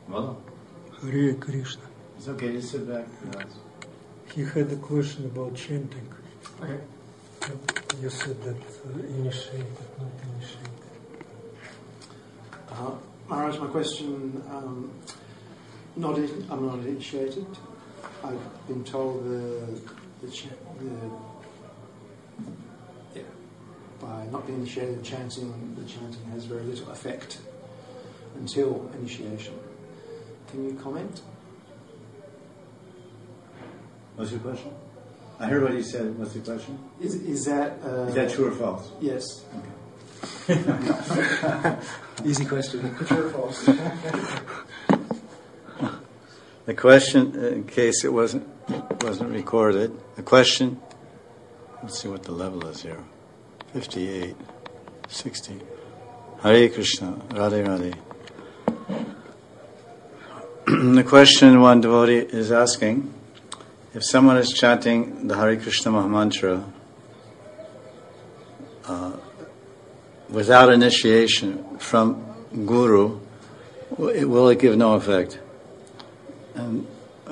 Well, Hare Krishna. it's okay to sit back. He had a question about chanting. Okay. You said that initiated, not initiated. Maharaj, my question, I'm not initiated. I've been told by not being initiated, the chanting has very little effect until initiation. Can you comment? What's your question? I heard what you said. What's the question? Is that true or false? Yes. Okay. Easy question. True or false? The question, in case it wasn't recorded, the question. Let's see what the level is here. 58, 60. Hare Krishna, Radhe Radhe. The question one devotee is asking, if someone is chanting the Hare Krishna Mahamantra without initiation from Guru, will it give no effect? And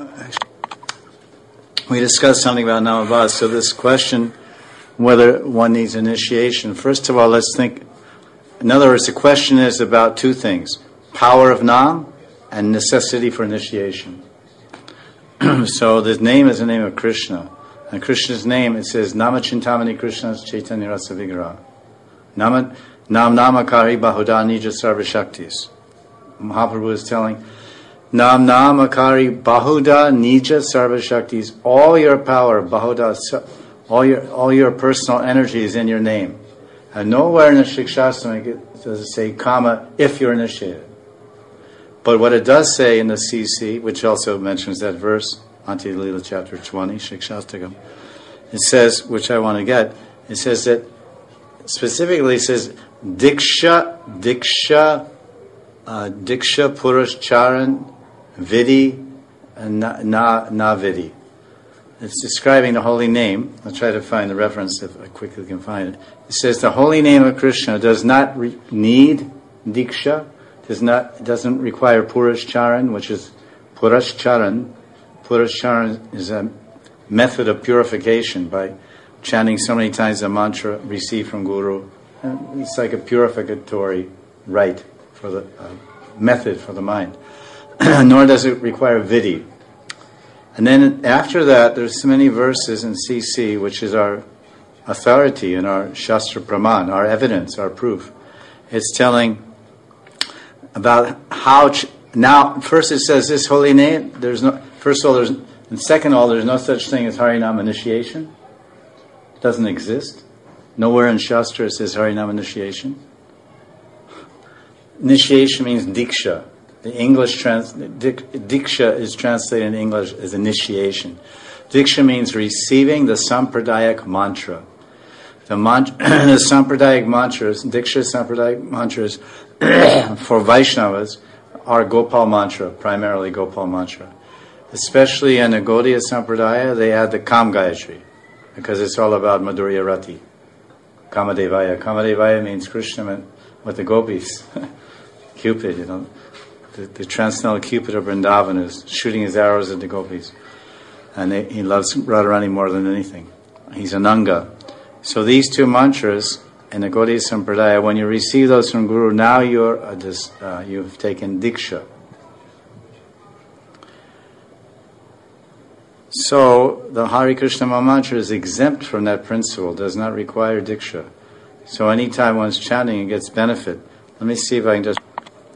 we discussed something about Namabhas, so this question, whether one needs initiation. First of all, let's think, in other words, the question is about two things, power of Nam and necessity for initiation. So the name is the name of Krishna. And Krishna's name, it says, Nama Chintamani Krishna's Chaitanya Rasa Vigraha. Nam Namakari Bahuda Nija Sarva Shaktis. Mahaprabhu is telling, Nam Namakari Bahuda Nija Sarva Shaktis. All your power, Bahuda, all your personal energy is in your name. And nowhere in the Shikshasana does it say, comma, if you're initiated. But what it does say in the CC, which also mentions that verse, Ante Lila chapter 20, Shikshastakam, it says, which I want to get, it says that, specifically it says, Diksha Purush Charan Vidi na Vidi. It's describing the holy name. I'll try to find the reference if I quickly can find it. It says the holy name of Krishna does not need Diksha, doesn't require Purush Charan, which is Purush Charan. Purush Charan is a method of purification by chanting so many times the mantra received from Guru. And it's like a purificatory rite for the method for the mind. Nor does it require Vidi. And then after that, there's so many verses in CC, which is our authority and our Shastra Praman, our evidence, our proof. It's telling about how now. First, it says this holy name. There's no. First of all, and second of all, there's no such thing as Harinam initiation. It doesn't exist. Nowhere in Shastra it says Harinam initiation. Initiation means diksha. The English diksha is translated in English as initiation. Diksha means receiving the Sampradayak mantra. The Sampradayak mantras, Diksha Sampradayak mantras for Vaishnavas are Gopal mantra, primarily Gopal mantra. Especially in the Gaudiya Sampradaya, they add the Kam Gayatri, because it's all about Madhurya Rati. Kamadevaya. Kamadevaya means Krishna with the gopis. Cupid, The transcendental Cupid of Vrindavan is shooting his arrows at the gopis. And he loves Radharani more than anything. He's Ananga. So these two mantras in the Gaudiya Sampradaya, when you receive those from Guru, now you've taken Diksha. So the Hare Krishna Mahamantra is exempt from that principle, does not require Diksha. So anytime one's chanting, it gets benefit. Let me see if I can just...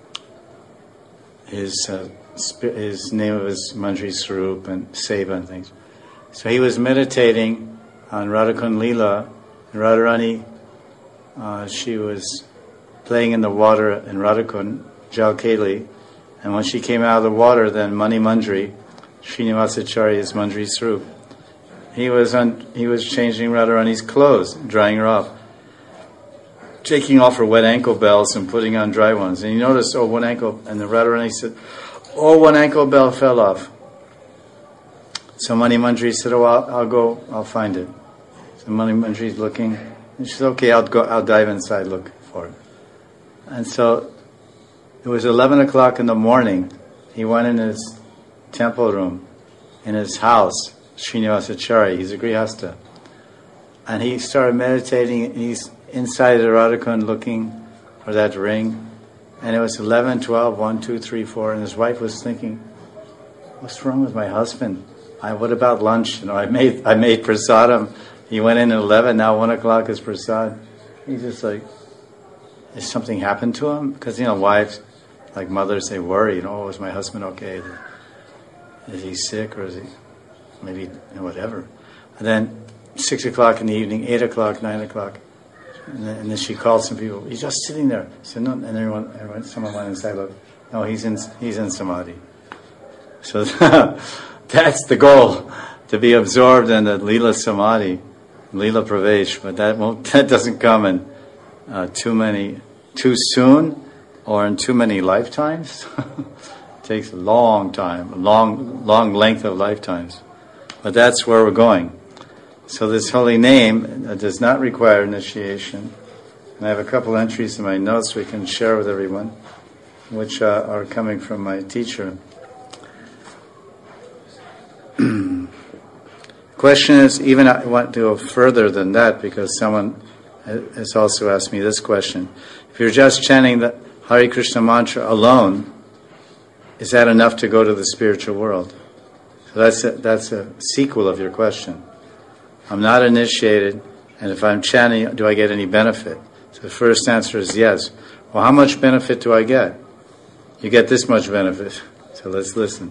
His name of his Manjri Swarup and Seva and things. So he was meditating on Radhakund Leela, and Radharani, she was playing in the water in Radhakund, Jalkeli, and when she came out of the water, then Mani Manjri, Srinivasacharya's Manjri Swarup, he was changing Radharani's clothes, drying her off, taking off her wet ankle belts and putting on dry ones. And he noticed, one ankle, and the Radharani said, one ankle belt fell off. So Mani Manjri said, I'll find it. So Mani Manjri's looking, and she said, okay, I'll dive inside, look for it. And so it was 11 o'clock in the morning. he went in his temple room, in his house, Srinivasacharya, he's a Grihastha, and he started meditating, and he's inside the Radhakund looking for that ring, and it was 11, 12, 1, 2, 3, 4, and his wife was thinking, what's wrong with my husband? What about lunch? I made prasadam. He went in at 11, now 1 o'clock is prasad. He's just like, has something happened to him? Because, wives, like mothers, they worry, is my husband okay? Is he sick, or is he maybe whatever? And then 6 o'clock in the evening, 8 o'clock, 9 o'clock, and then she called some people. He's just sitting there. So no, and everyone, someone went inside. Look, no, he's in samadhi. So that's the goal, to be absorbed in the lila samadhi, lila pravesh. But that doesn't come in too soon, or in too many lifetimes. It takes a long time, long length of lifetimes. But that's where we're going. So this holy name does not require initiation. And I have a couple entries in my notes we can share with everyone, which are coming from my teacher. Question is, even I want to go further than that, because someone has also asked me this question. If you're just chanting the Hare Krishna mantra alone, is that enough to go to the spiritual world? So that's a sequel of your question. I'm not initiated, and if I'm chanting, do I get any benefit? So the first answer is yes. Well, how much benefit do I get? You get this much benefit. So let's listen.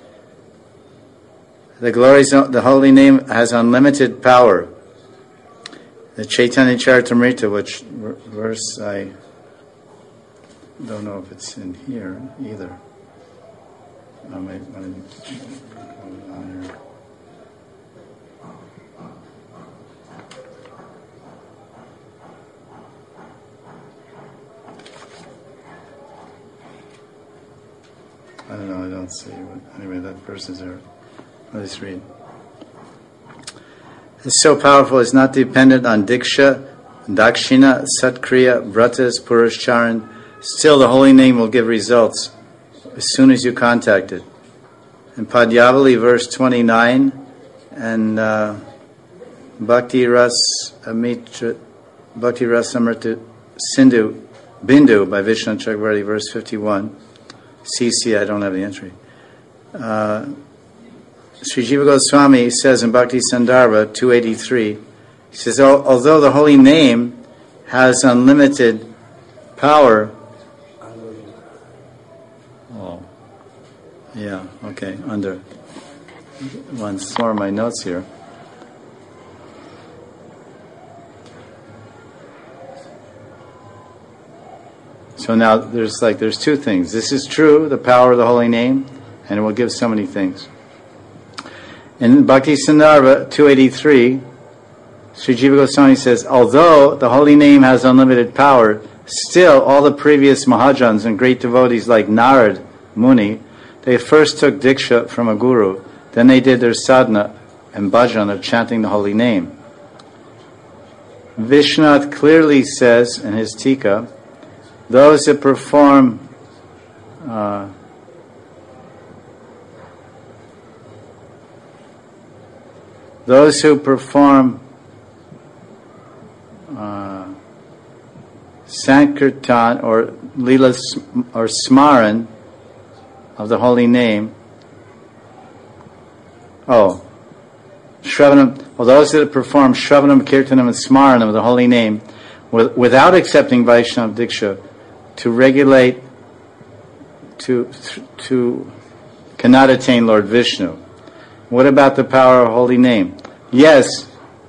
The holy name has unlimited power. The Chaitanya Charitamrita, which verse I don't know if it's in here either. I don't know, I don't see. Anyway, that verse is there. Let's read. It's so powerful, it's not dependent on Diksha, Dakshina, Satkriya, Vratas, Purushcharan. Still, the holy name will give results as soon as you contact it. In Padyavali, verse 29, and Bhakti Rasamrita Sindhu Bindu by Vishnu Chakravarti, verse 51. CC, I don't have the entry. Sri Jiva Goswami says in Bhakti Sandarbha 283, he says, although the holy name has unlimited power. Oh, yeah, okay, under. Once more my notes here. So now there's two things. This is true, the power of the holy name, and it will give so many things. In Bhakti Sandarbha 283, Sri Jiva Goswami says, although the holy name has unlimited power, still all the previous Mahajans and great devotees like Narad Muni, they first took Diksha from a guru, then they did their sadhana and bhajan of chanting the holy name. Vishnath clearly says in his Tika, those that perform those who perform Sankirtan or Leela or Smaran of the holy name. Shravanam. Well, those that perform Shravanam, Kirtanam, and Smaranam of the holy name without accepting Vaishnava Diksha to regulate, to cannot attain Lord Vishnu. What about the power of holy name? Yes.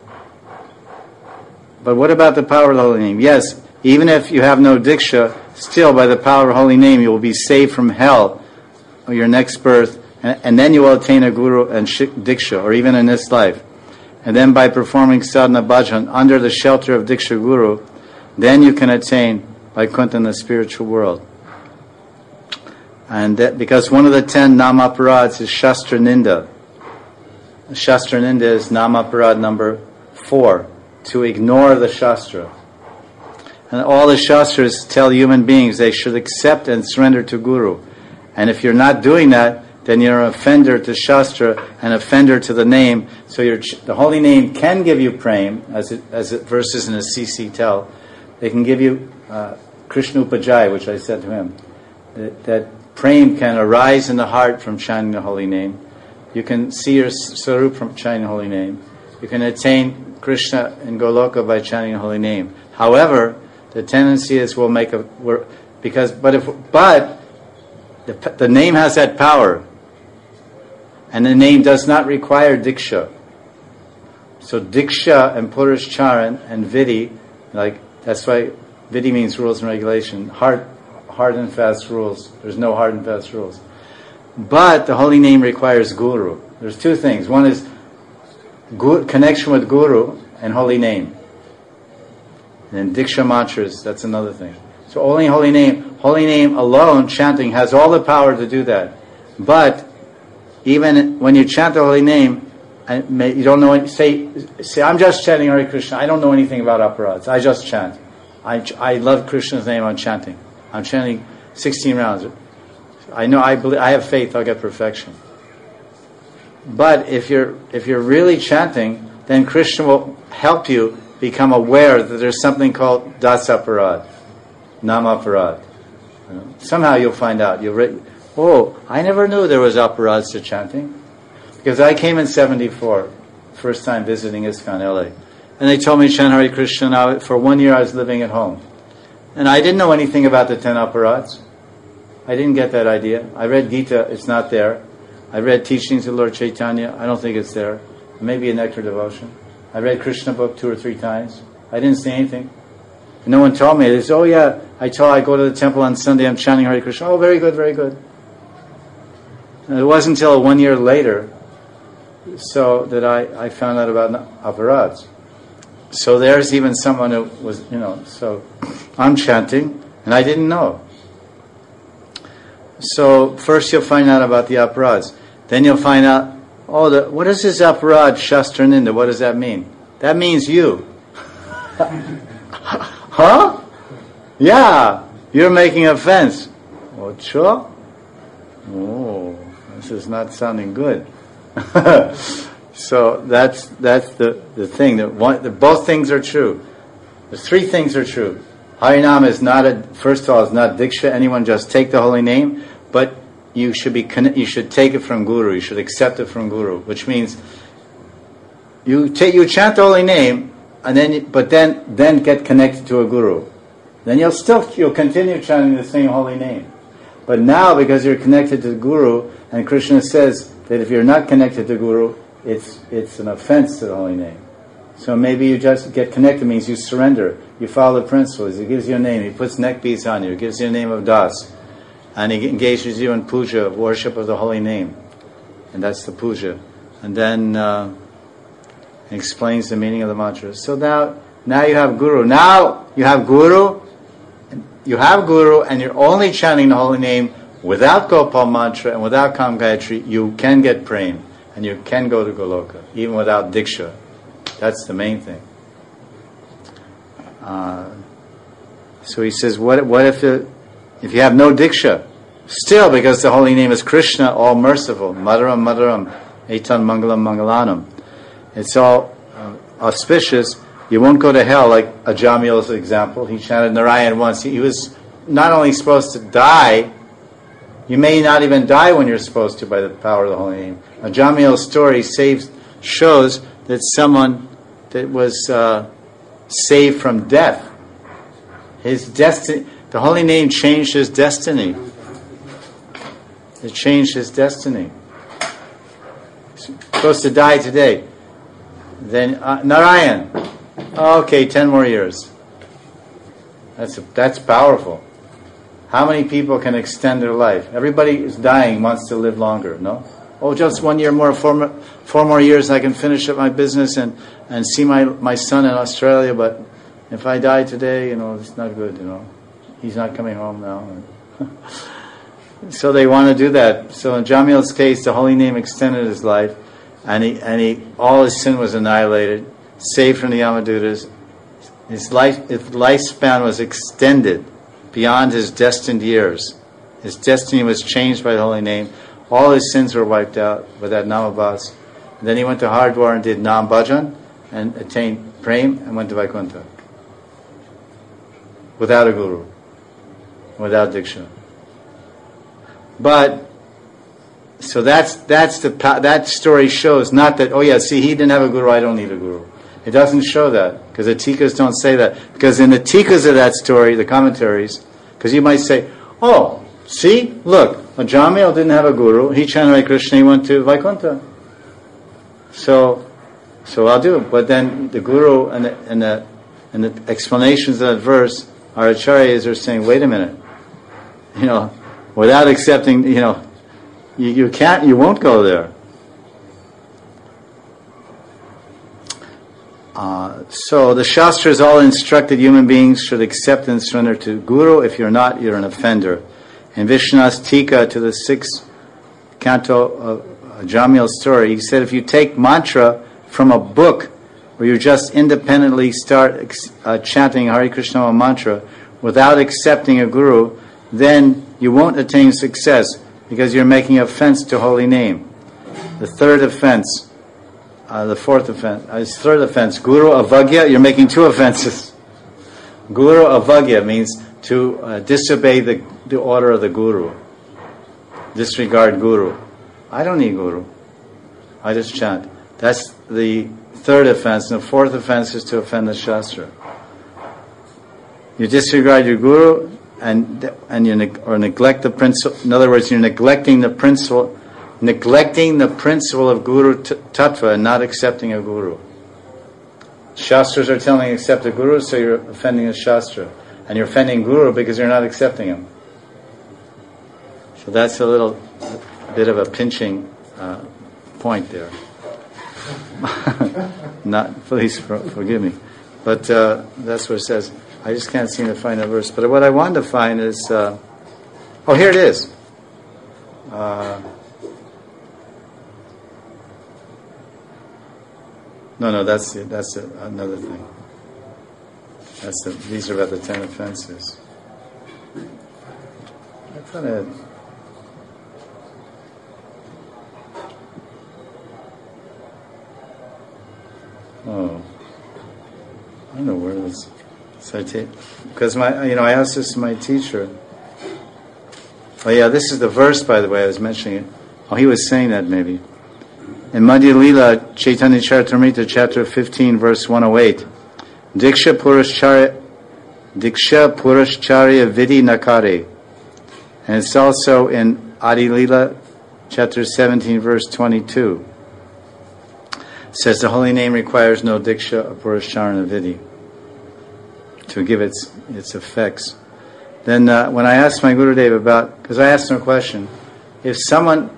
But what about the power of the holy name? Yes, even if you have no Diksha, still by the power of holy name you will be saved from hell or your next birth, and then you will attain a guru and Diksha, or even in this life. And then by performing sadhana bhajan under the shelter of Diksha Guru, then you can attain Vaikuntha in the spiritual world. And that, because one of the 10 Namaparāds is Shastra Ninda. Shastra Ninda is Namaparād number 4, to ignore the Shastra. And all the Shastras tell human beings they should accept and surrender to Guru. And if you're not doing that, then you're an offender to Shastra, an offender to the name. So the holy name can give you prem, as verses in the CC tell. They can give you Krishna Upajaya, which I said to him, that prem can arise in the heart from chanting the holy name. You can see your Sarup from chanting the holy name. You can attain Krishna in Goloka by chanting the holy name. However, the tendency is the name has that power, and the name does not require diksha. So diksha and Puruscharan and vidhi, that's why vidhi means rules and regulation. Hard and fast rules. There's no hard and fast rules. But the holy name requires guru. There's two things. One is connection with guru and holy name. And diksha mantras, that's another thing. So only holy name alone, chanting, has all the power to do that. But even when you chant the holy name, you don't know. Say, I'm just chanting Hare Krishna. I don't know anything about aparads. I just chant. I love Krishna's name. I'm chanting. I'm chanting 16 rounds. I know. I believe. I have faith. I'll get perfection. But if you're really chanting, then Krishna will help you become aware that there's something called dasaparad, namaparad. Somehow you'll find out. I never knew there was aparads to chanting. Because I came in 1974, first time visiting ISKCON LA. And they told me to chant Hare Krishna. Now, for 1 year I was living at home. And I didn't know anything about the 10 aparads. I didn't get that idea. I read Gita, it's not there. I read teachings of Lord Chaitanya, I don't think it's there. Maybe a Nectar Devotion. I read Krishna book 2 or 3 times. I didn't say anything. And no one told me. They said, I go to the temple on Sunday, I'm chanting Hare Krishna. Oh, very good, very good. And it wasn't until 1 year later so that I found out about aparads. So there's even someone who was, so I'm chanting, and I didn't know. So first you'll find out about the aparads. Then you'll find out, what is this aparad, Shastra Ninda? What does that mean? That means you. Huh? Yeah, you're making offense. Ocho? Oh, this is not sounding good. So that's the thing. That both things are true. The 3 things are true. Harinam is first of all, is not diksha. Anyone just take the holy name, but you should take it from guru. You should accept it from guru, which means you chant the holy name, and then get connected to a guru. Then you'll continue chanting the same holy name. But now, because you're connected to the guru, and Krishna says that if you're not connected to guru, it's an offense to the holy name. So maybe you just get connected, means you surrender. You follow the principles. He gives you a name. He puts neck beads on you. He gives you a name of Das. And he engages you in puja, worship of the holy name. And that's the puja. And then he explains the meaning of the mantra. So now you have guru. Now you have guru. You have guru, and you're only chanting the holy name without Gopal mantra and without Kam Gayatri. You can get prem, and you can go to Goloka, even without diksha. That's the main thing. So he says, what if you have no diksha? Still, because the holy name is Krishna, all merciful, Madaram Madaram, Etan Mangalam Mangalanam. It's all auspicious. You won't go to hell, like Ajamil's example. He chanted Narayan once. He was not only supposed to die, you may not even die when you're supposed to by the power of the holy name. Ajamil's story shows that someone that was saved from death, his destiny, the holy name changed his destiny. It changed his destiny. He's supposed to die today. Then Narayan. Okay, 10 more years. That's powerful. How many people can extend their life? Everybody is dying, wants to live longer, no? Oh, just 1 year more, 4 more years, I can finish up my business and see my son in Australia, but if I die today, it's not good, He's not coming home now. So they want to do that. So in Jamil's case, the holy name extended his life, and all his sin was annihilated, saved from the Yamadutas. His lifespan was extended beyond his destined years. His destiny was changed by the holy name. All his sins were wiped out with that Namabhas. Then he went to Hardwar and did Nam Bhajan and attained Prem and went to Vaikuntha. Without a guru. Without Diksha. But, so that story shows not that, oh yeah, see, he didn't have a guru, I don't need a guru. It doesn't show that, because the Tikas don't say that. Because in the Tikas of that story, the commentaries, because you might say, oh, see, look, Jamil didn't have a guru, he chanted Hare Krishna, he went to Vaikuntha. So I'll do it. But then the guru and the explanations of that verse, our acharyas are saying, wait a minute, without accepting, you can't, you won't go there. So the Shastras all instructed human beings should accept and surrender to Guru. If you're not, you're an offender. In Vishwanath's Tika to the 6th canto of Jamil's story, he said if you take mantra from a book where you just independently start chanting Hare Krishna mantra without accepting a guru, then you won't attain success because you're making offense to holy name. The third offense, third offense, Guru Avagya, you're making two offenses. Guru Avagya means to disobey the order of the Guru. Disregard Guru. I don't need Guru. I just chant. That's the third offense. And the fourth offense is to offend the Shastra. You disregard your Guru and you neglect the principle. In other words, you're neglecting the principle of Guru Tattva and not accepting a Guru. Shastras are telling you accept a Guru, so you're offending a Shastra. And you're offending Guru because you're not accepting him. So that's a little bit of a pinching point there. Please forgive me. But that's what it says. I just can't seem to find a verse. But what I wanted to find is... here it is. No, that's another thing. These are about the 10 offenses. I thought I had... Oh, I don't know where this citation, because I asked this to my teacher. Oh yeah, this is the verse, by the way, I was mentioning it. Oh, he was saying that maybe. In Madhya Lila, Chaitanya Charitamrita, chapter 15, verse 108, Diksha Purashcharya Vidi Nakare. And it's also in Adi Lila, chapter 17, verse 22. It says the holy name requires no Diksha or Purashcharana Vidi to give its effects. Then when I asked my Gurudev because I asked him a question, if someone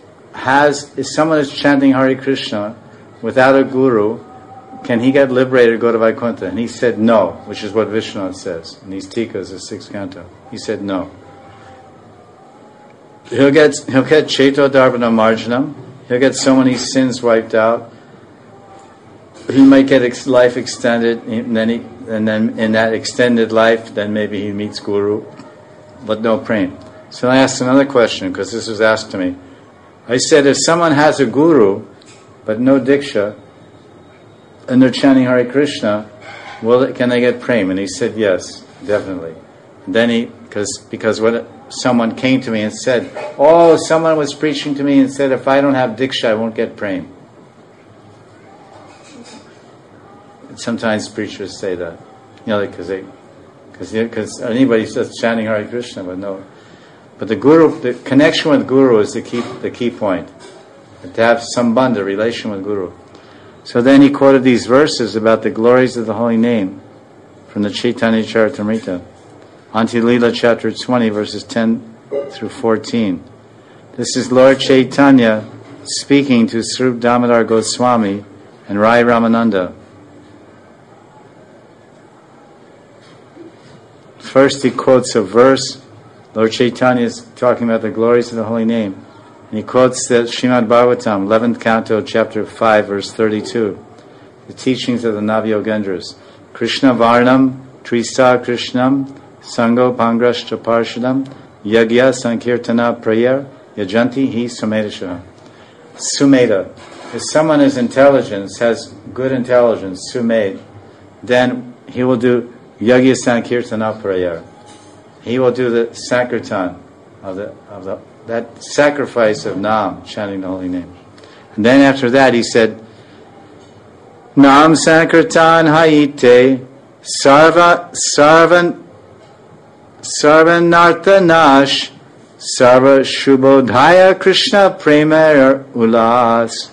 is chanting Hare Krishna without a guru, can he get liberated or go to Vaikuntha? And he said no, which is what Vishwanath says in these tikas, the 6th canto. He said no. He'll get Cheto Darbana Marjanam. He'll get so many sins wiped out. He might get life extended, and then in that extended life, then maybe he meets Guru, but no prem. So I asked another question, because this was asked to me. I said, if someone has a Guru, but no Diksha, and they're chanting Hare Krishna, can they get prem? And he said, yes, definitely. And then because when someone came to me and said, someone was preaching to me and said, if I don't have Diksha, I won't get prem. Sometimes preachers say that, because anybody says chanting Hare Krishna, but the connection with Guru is the key point. To have sambandha, relation with Guru. So then he quoted these verses about the glories of the holy name from the Chaitanya Charitamrita, Antya Lila chapter 20, verses 10 through 14. This is Lord Chaitanya speaking to Swarup Damodar Goswami and Rai Ramananda. First he quotes a verse. Lord Chaitanya is talking about the glories of the holy name. And he quotes the Srimad Bhagavatam, 11th canto, chapter 5, verse 32. The teachings of the Navyogendras. Krishna Varnam, Trisa Krishnam, Sango Pangrashta Parshadam, yagya sankirtana prayer yajanti hi sumedasha. Sumeda. If someone is intelligent, has good intelligence, sumed, then he will do yagya sankirtana prayer. He will do the sankirtan of that sacrifice of Nam, chanting the holy name. And then after that he said, Nam sankirtan haite sarvanartha nash sarva shubhodhaya Krishna prema ulas.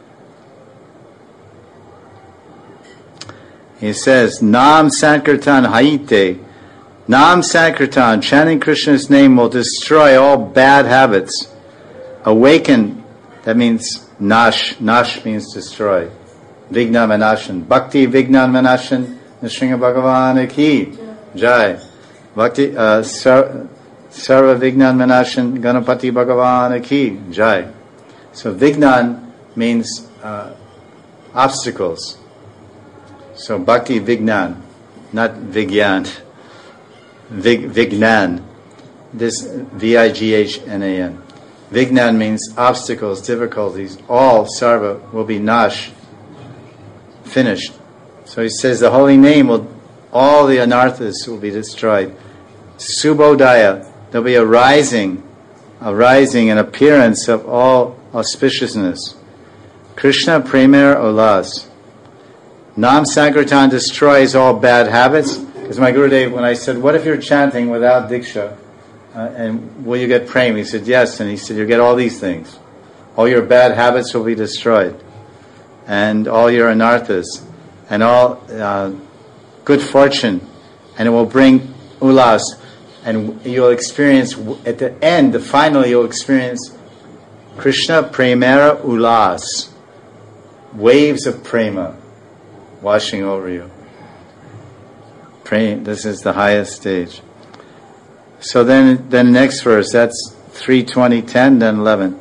He says, Nam sankirtan haite. Nam Sankirtan, chanting Krishna's name will destroy all bad habits. Awaken, that means nash. Nash means destroy. Vignan Vanashan. Bhakti Vignan Vanashan. Nrsimha Bhagavan ki Jai. Bhakti Sarva Vignan Vanashan. Ganapati Bhagavan ki Jai. So Vignan means obstacles. So Bhakti Vignan, not Vigyan. Vignan. This Vignan. Vignan means obstacles, difficulties. All sarva will be nash, finished. So he says the holy name will, all the anarthas will be destroyed. Subodhaya, there'll be a rising, an appearance of all auspiciousness. Krishna Premier Olas. Nam Sankirtan destroys all bad habits. Because my Gurudev, when I said, what if you're chanting without Diksha, and will you get prema? He said, yes. And he said, you'll get all these things. All your bad habits will be destroyed. And all your anarthas. And all good fortune. And it will bring ulas. And you'll experience, at the end, finally you'll experience Krishna Premera Ulas. Waves of prema washing over you. Praying, this is the highest stage. So then next verse, that's 3:20:10, then 11.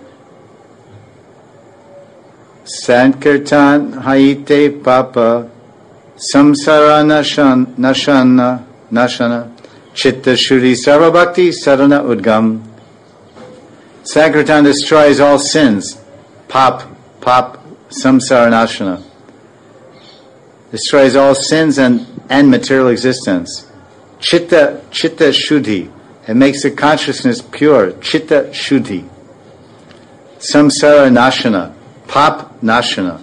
Sankirtan haite papa samsara nashana chitta shuri sarva bhakti sadhana udgam. Sankirtan destroys all sins. Pap samsara nashana. Destroys all sins and material existence. Chitta shuddhi. It makes the consciousness pure. Chitta shuddhi. Samsara nashana. Pap nashana.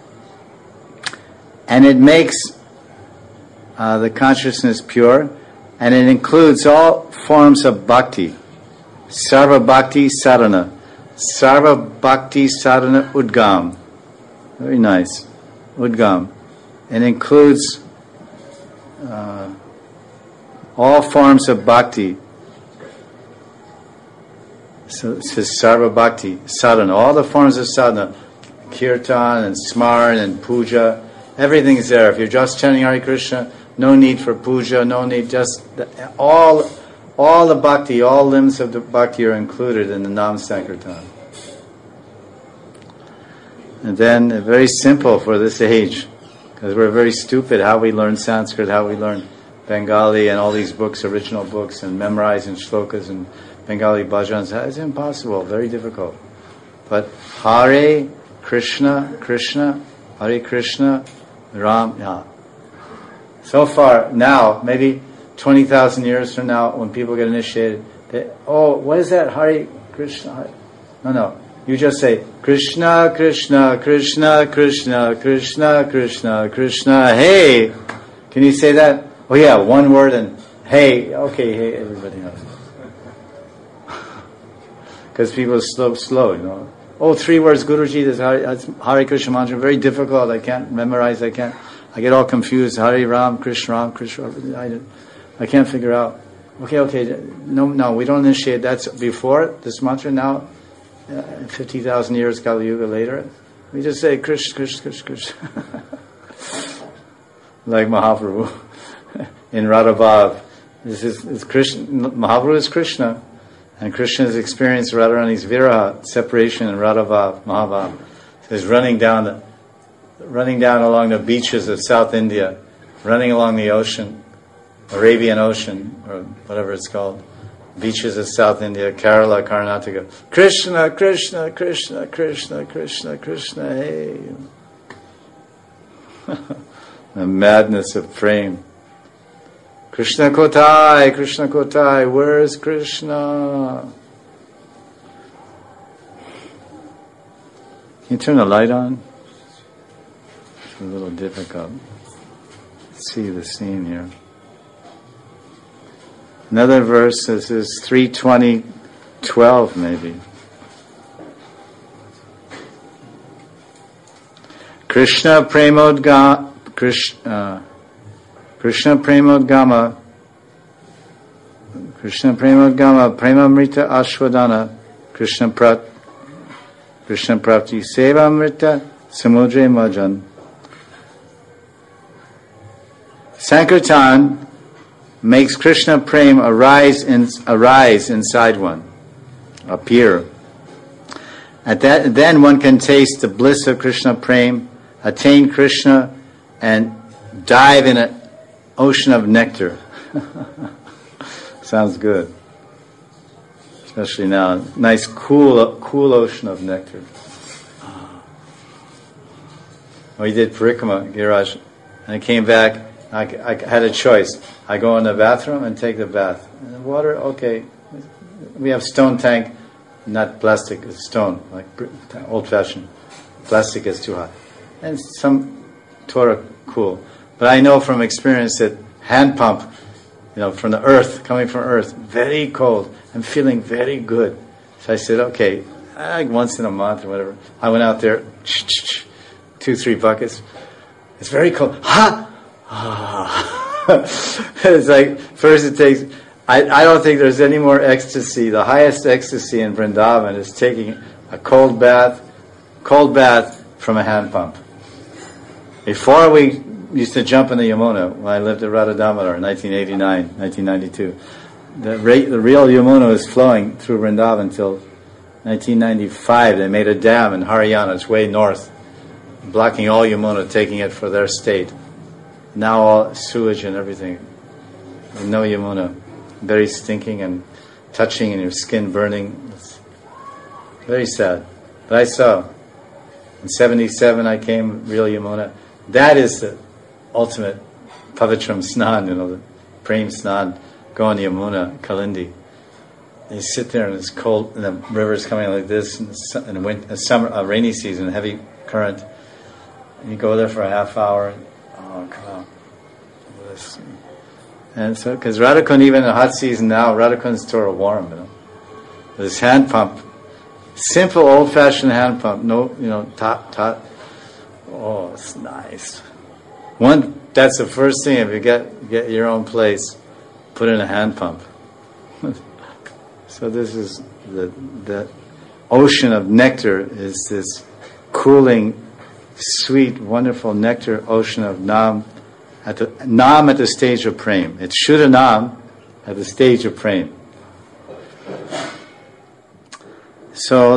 And it makes the consciousness pure, and it includes all forms of bhakti. Sarva bhakti sadhana. Sarva bhakti sadhana udgam. Very nice. Udgam. It includes all forms of bhakti. So it says sarva bhakti sadhana. All the forms of sadhana. Kirtan and smaran and puja. Everything is there. If you're just chanting Hare Krishna, no need for puja, no need, just all the bhakti, all limbs of the bhakti are included in the Nam Sankirtan. And then, very simple for this age, because we're very stupid how we learn Sanskrit, how we learn Bengali and all these books, original books, and memorizing shlokas and Bengali bhajans. It's impossible, very difficult. But Hare Krishna, Krishna, Hare Krishna, Ram, yeah. So far, now, maybe 20,000 years from now, when people get initiated, what is that? Hare Krishna? Hare? No. You just say, Krishna, Krishna, Krishna, Krishna, Krishna, Krishna, Krishna, hey. Can you say that? Oh yeah, one word and hey. Okay, hey, everybody knows. Because people are slow, you know. 3 words, Guruji, this Hare Krishna mantra, very difficult, I can't memorize, I get all confused. Hare Ram, Krishna, I can't figure out. Okay, no, we don't initiate, that's before this mantra. Now, 50,000 years, Kali Yuga later, we just say Krishna, Krishna, Krishna. Like Mahaprabhu in Radhabhav. This is Krishna, Mahaprabhu is Krishna. And Krishna has experienced Radharani's viraha, separation in Radhabhav, Mahabhav. So he's running down along the beaches of South India, running along the ocean, Arabian Ocean, or whatever it's called, beaches of South India, Kerala, Karnataka. Krishna, Krishna, Krishna, Krishna, Krishna, Krishna, hey. The madness of prem. Krishna Kotai, where is Krishna? Can you turn the light on? It's a little difficult. Let's see the scene here. Another verse, this is 3:20:12 maybe. Krishna Premodgama Premamrita Ashwadana Krishna Prapti Sevamrita Samudre Majan. Sankirtan makes Krishna Prem arise inside one, appear. Then one can taste the bliss of Krishna Prem, attain Krishna, and dive in an ocean of nectar. Sounds good. Especially now, nice cool ocean of nectar. We did Parikrama, Giraj, and I came back. I had a choice. I go in the bathroom and take the bath. And the water, okay. We have stone tank, not plastic, it's stone, like old-fashioned. Plastic is too hot. And some Torah, cool. But I know from experience that hand pump, from the earth, coming from earth, very cold. I'm feeling very good. So I said, okay, once in a month or whatever. I went out there, 2-3 buckets. It's very cold. Ha! It's like, first it takes, I don't think there's any more ecstasy. The highest ecstasy in Vrindavan is taking a cold bath from a hand pump. Before we used to jump in the Yamuna, when I lived at Radha Damodar in 1989, 1992, the real Yamuna was flowing through Vrindavan until 1995. They made a dam in Haryana, it's way north, blocking all Yamuna, taking it for their state. Now all sewage and everything. No Yamuna. Very stinking and touching and your skin burning. It's very sad. But I saw. In 77 I came, real Yamuna. That is the ultimate Pavitram Snan, the Prem Snan. Go on Yamuna, Kalindi. And you sit there and it's cold and the river's coming like this in a rainy season, heavy current. And you go there for a half hour. Oh, come on. And so, because Radhakund, even in the hot season now, Radhakund's Torah warm, This hand pump, simple old-fashioned hand pump, top. Oh, it's nice. That's the first thing, if you get your own place, put in a hand pump. So this is, the ocean of nectar is this cooling, sweet, wonderful nectar ocean of Nam at the stage of Prem. It's Shuddha Nam at the stage of Prem. So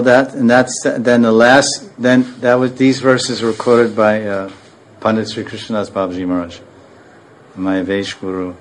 these verses were quoted by Pandit Sri Krishnadas Babaji Maharaj, my Vaish Guru.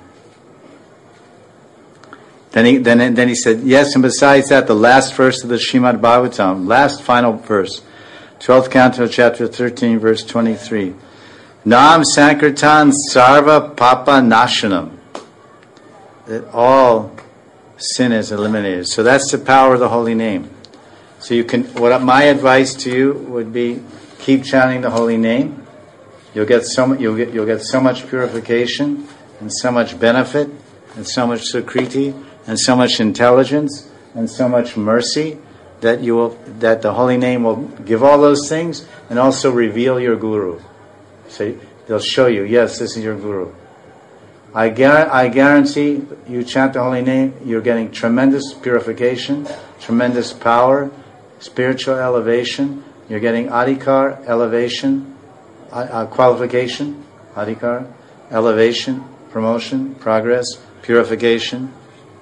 Then he said, yes, and besides that, the last verse of the Srimad Bhagavatam, last final verse, 12th canto, chapter 13, verse 23. Nam Sankirtan Sarva Papa Nashanam. That all sin is eliminated. So that's the power of the holy name. So my advice to you would be, keep chanting the holy name. You'll get so much purification and so much benefit and so much sukriti and so much intelligence and so much mercy that the holy name will give all those things and also reveal your guru. So they'll show you, yes, this is your guru. I guarantee you chant the holy name, you're getting tremendous purification, tremendous power, spiritual elevation. You're getting adhikar, elevation, qualification, adhikar, elevation, promotion, progress, purification,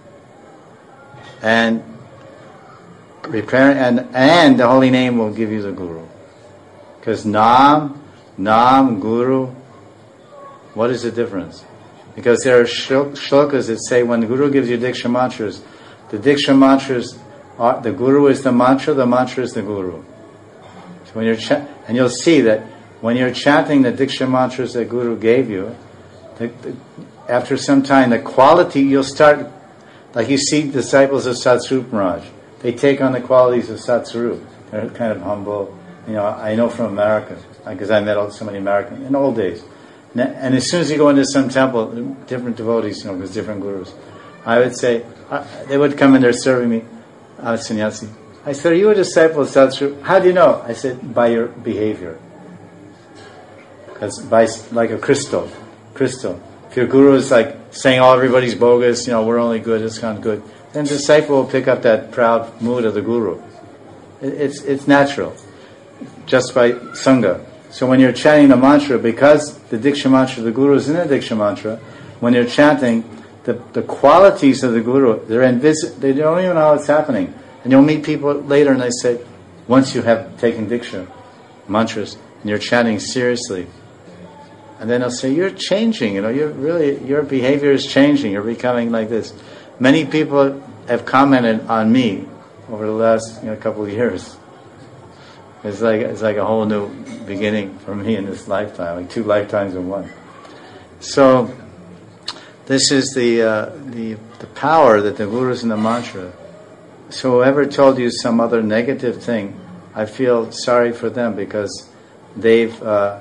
and prepare, and the holy name will give you the guru. Because Nam, Guru, what is the difference? Because there are shlokas that say when the Guru gives you Diksha mantras, The Diksha mantras are, the Guru is the mantra is the Guru. So when you're and you'll see that when you're chanting the Diksha mantras that Guru gave you, after some time, the quality, you'll start, like you see disciples of Satsvarup Maharaj, they take on the qualities of Satsvarup. They're kind of humble. I know from America, because I met so many Americans in old days. And as soon as you go into some temple, different devotees, because different gurus, I would say, they would come in there serving me, I was sannyasi. I said, are you a disciple of Satsvarup? How do you know? I said, by your behavior. Because like a crystal. If your guru is like saying, oh, everybody's bogus, we're only good, it's not good, then the disciple will pick up that proud mood of the guru. It's natural, just by Sangha. So when you're chanting the mantra, because the Diksha mantra, the Guru is in the Diksha mantra, when you're chanting, the qualities of the Guru, they don't even know how it's happening. And you'll meet people later and they say, once you have taken Diksha mantras, and you're chanting seriously, and then they'll say, you're changing, your behavior is changing, you're becoming like this. Many people have commented on me over the last couple of years. It's like a whole new beginning for me in this lifetime, like 2 lifetimes in one. So this is the power that the Guru is in the mantra. So whoever told you some other negative thing, I feel sorry for them, because they've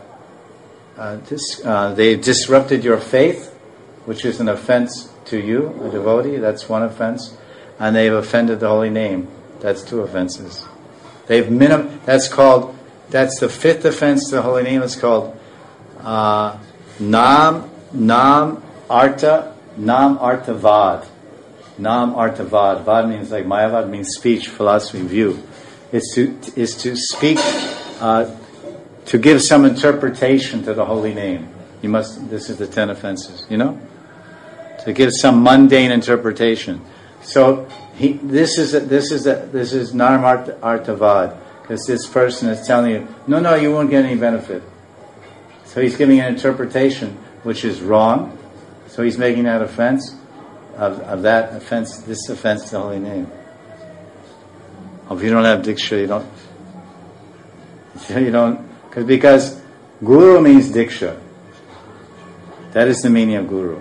disrupted your faith, which is an offense to you, a devotee. That's one offense, and they've offended the holy name. That's 2 offenses. That's the 5th offense to the holy name. It's called Nam Artavad. Nam Artavad. Vad means like Mayavad means speech, philosophy, view. Is to speak, to give some interpretation to the holy name. This is the 10 offenses, to give some mundane interpretation. So this is Nam Artavad, because this person is telling you, no, you won't get any benefit. So he's giving an interpretation which is wrong. So he's making that offense of that offense, this offense to the holy name. If you don't have Diksha, you don't, because Guru means Diksha. That is the meaning of Guru.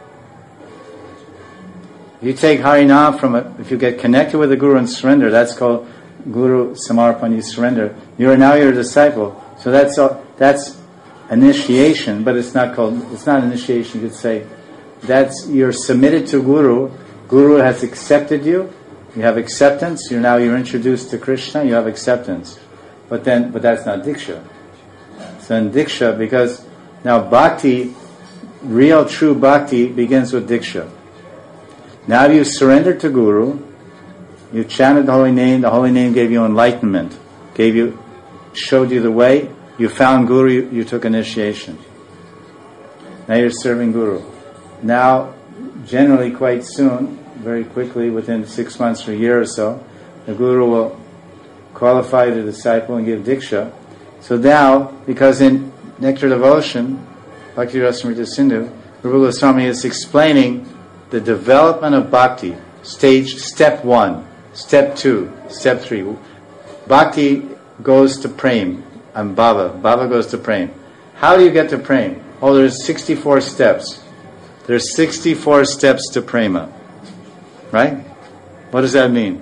You take Harinam if you get connected with the Guru and surrender, that's called Guru Samarpan, you surrender. You're a disciple. So that's initiation, but it's not initiation, you could say. You're submitted to Guru. Guru has accepted you. You have acceptance. You're introduced to Krishna, you have acceptance. But that's not Diksha. So in Diksha, because now Bhakti, real true Bhakti begins with Diksha. Now you surrendered to Guru, you chanted the holy name gave you enlightenment, showed you the way, you found Guru, you took initiation. Now you're serving Guru. Now, generally quite soon, very quickly, within 6 months or a year or so, the Guru will qualify the disciple and give Diksha. So now, because in Nectar Devotion, Bhakti Rasamrita Sindhu, Rupa Goswami is explaining the development of Bhakti, step 1, step 2, step 3. Bhakti goes to Prem, and Bhava goes to Prem. How do you get to Prem? There's 64 steps. There's 64 steps to Prema. Right? What does that mean?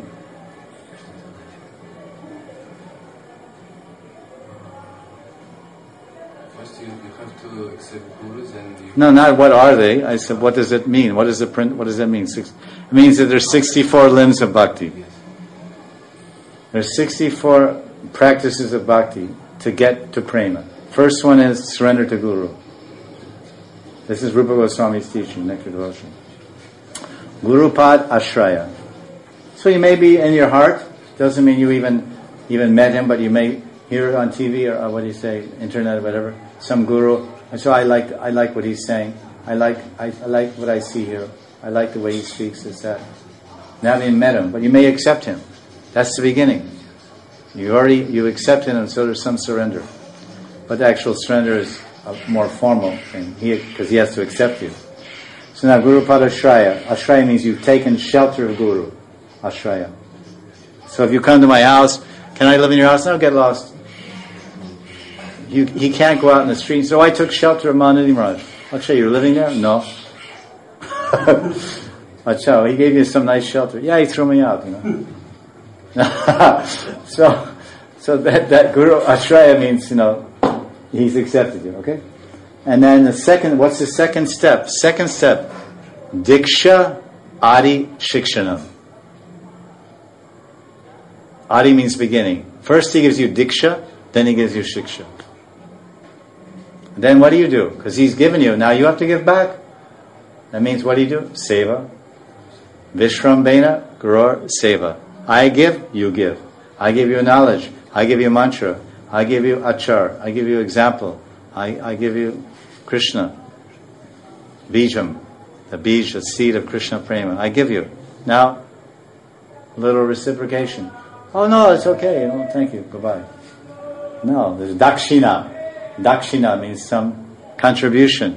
First you have to accept Gurus and you... No, not what are they. I said, what does it mean? What does that mean? It means that there's 64 limbs of Bhakti. Yes. There's 64 practices of Bhakti to get to Prema. First one is surrender to Guru. This is Rupa Goswami's teaching, Nectar Devotion. Gurupad Ashraya. So you may be in your heart, doesn't mean you even met him, but you may hear it on TV or what do you say, internet or whatever, some guru. And so I like what he's saying. I like what I see here. I like the way he speaks, this, that. You haven't even met him, but you may accept him. That's the beginning. You accept him, and so there's some surrender. But the actual surrender is a more formal thing, because he has to accept you. So now Guru Pada Ashraya. Ashraya means you've taken shelter of Guru. ashraya. So if you come to my house, can I live in your house? No, get lost. He can't go out in the street. So I took shelter of Manadi Maharaj. Akshay, you're living there? No. Acha, he gave you some nice shelter. Yeah, he threw me out, So that Guru Ashraya means, he's accepted you, okay? And then what's the second step? Second step, Diksha Adi Shikshanam. Adi means beginning. First he gives you Diksha, then he gives you Shiksha. Then what do you do? Because he's given you, now you have to give back. That means what do you do? Seva. Vishrambena Gurur Seva. I give, you give. I give you knowledge. I give you mantra. I give you achar. I give you example. I give you Krishna. Bijam. The bij, the seed of Krishna Prema. I give you. Now, a little reciprocation. Oh no, it's okay. Thank you. Goodbye. No, there's dakshina. Dakshina means some contribution.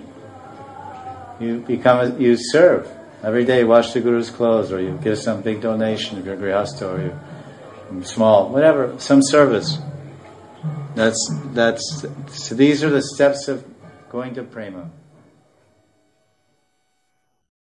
You serve. Every day wash the Guru's clothes, or you give some big donation if you're grihastha, or you small, whatever, some service. So these are the steps of going to prema.